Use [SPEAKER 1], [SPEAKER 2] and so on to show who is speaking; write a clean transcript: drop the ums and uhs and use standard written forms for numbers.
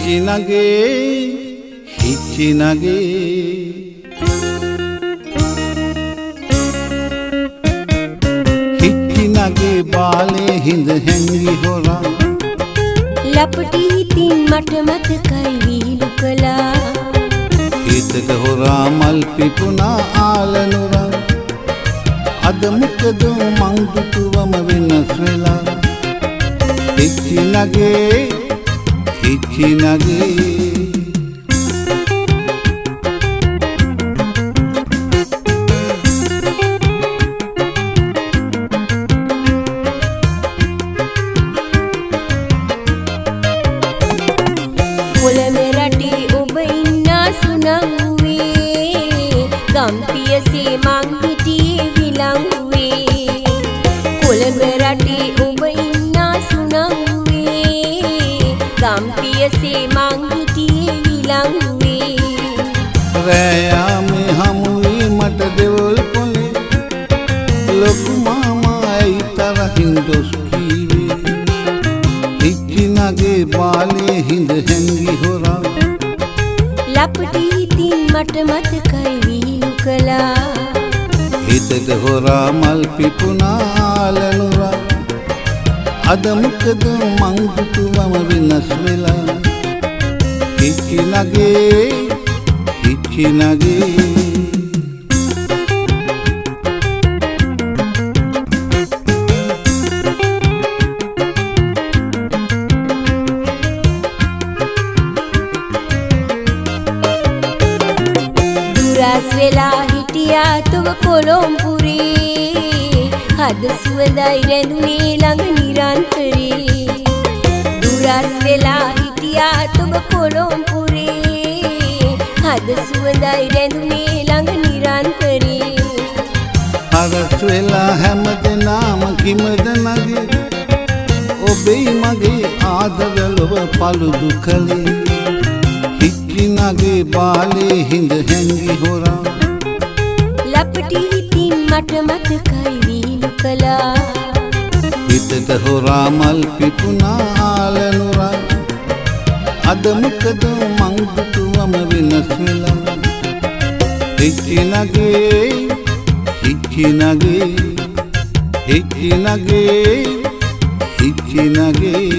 [SPEAKER 1] හිච්චිනගේ බාලේ හිඳ හැංගි හොරා
[SPEAKER 2] ලපටි තින් මට මතකයි වීලු කළා
[SPEAKER 1] හිතක හොරා මල් පිපුණා ආලනුරා අද මොකද මං දුටුවම වෙනස් වෙලා හිච්චිනගේ
[SPEAKER 2] ගම්පියසේ මං හිටියේ විලංගුවේ කොළඹ රටේ ඔබ ඉන්නා සුනංගුවේ ගම්පියසේ මං හිටියේ විලංගුවේ
[SPEAKER 1] රෑයාමේ හමුවේ මට දෙවොල් පොලේ ලොකු මාමායි තරහින් දොස් කීවේ හිච්චිනගේ බාලේ හිඳ හැංගි හොරා
[SPEAKER 2] ලපටි තින් මට මතකයි වීලු කළා
[SPEAKER 1] හිතට හොරා මල් පිපුණා ආලනුරා අද මොකද මං දුටුවම වෙනස් වෙලා හිච්චිනගේ
[SPEAKER 2] දුරස් වෙලා හිටියා තුව කොළොම්පුරේ හද සුවඳයි රැඳුනේ ළඟ නිරන්තරේ දුරස් වෙලා හිටියා තුව කොළොම්පුරේ හද සුවඳයි රැඳුනේ ළඟ නිරන්තරේ
[SPEAKER 1] හරස් වෙලා හැමදෙනාම කිමද නගේ ඔබේ මගේ ආදරලොව පළුදු කලේ හිච්චිනගේ බාලේ හිඳ හැංගි හොරා
[SPEAKER 2] ලපටි තින් මට මතකයි වීලු කළා
[SPEAKER 1] හිතට හොරා මල් පිපුණා ආලනුරා අද මොකද මං දුටුවම වෙනස් වෙලා හිච්චිනගේ